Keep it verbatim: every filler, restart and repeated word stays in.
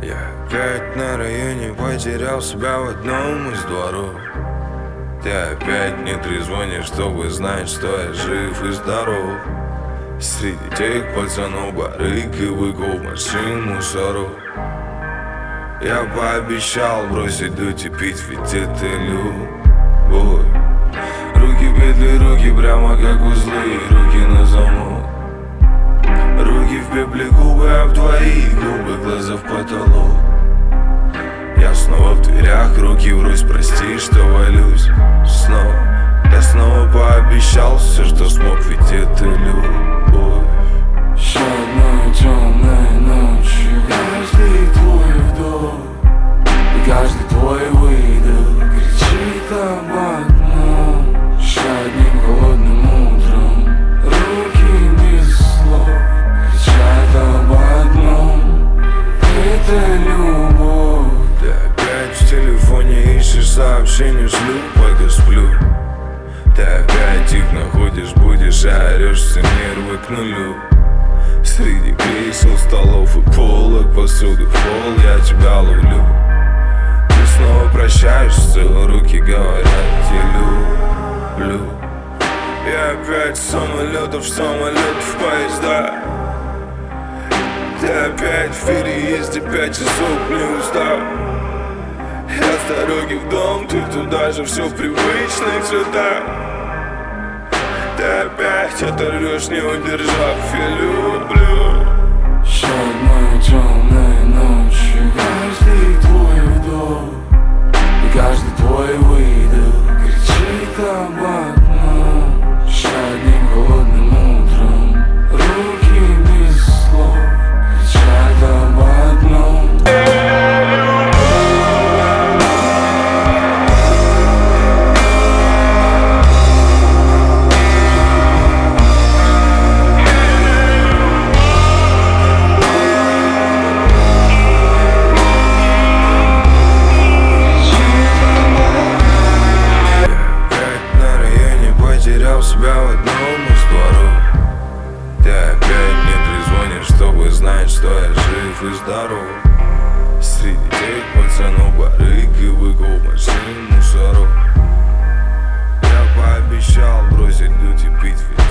Я опять на районе потерял себя в одном из дворов. Ты опять не трезвонишь, чтобы знать, что я жив и здоров. Среди тех пацанов барыг и быков, машин, мусоров. Я пообещал бросить дуть и пить, ведь это любовь. Руки петли, руки прямо как узлы, руки на замок. Руки в пепле, губы об твои губы, глаза в потолок. Я снова в дверях, руки врозь, прости, что валюсь снова. Я снова пообещал все, что смог, ведь это любовь. Еще одной темной ночью каждый твой вдох и каждый твой выдох кричит об одном. Еще одним холодным утром руки без слов кричат об одном. Это любовь. Ты опять в телефоне ищешь сообщения, шлю, пока сплю. Ты опять их находишь, будешь, а орешь, все нервы к нулю. Среди кресел, столов и полок, посуды в пол я тебя ловлю. Ты снова прощаешься, руки говорят, я люблю. Я опять с самолетов, в самолет, в поезда. Ты опять в переезде, пять часов не устал. Я с дороги в дом, ты туда же, все в привычных цветах. Ты опять оторвешь, не удержав, я люблю. Еще одной темной ночью каждый твой вдох и каждый твой выдох кричит об одном. Еще одним холодным утром руки без слов кричат об одном. Потерял себя в одном из дворов. Ты опять не трезвонишь, чтобы знать, что я жив и здоров. Среди тех пацанов барыг и быков, машин, мусоров. Я пообещал бросить дуть и пить, ведь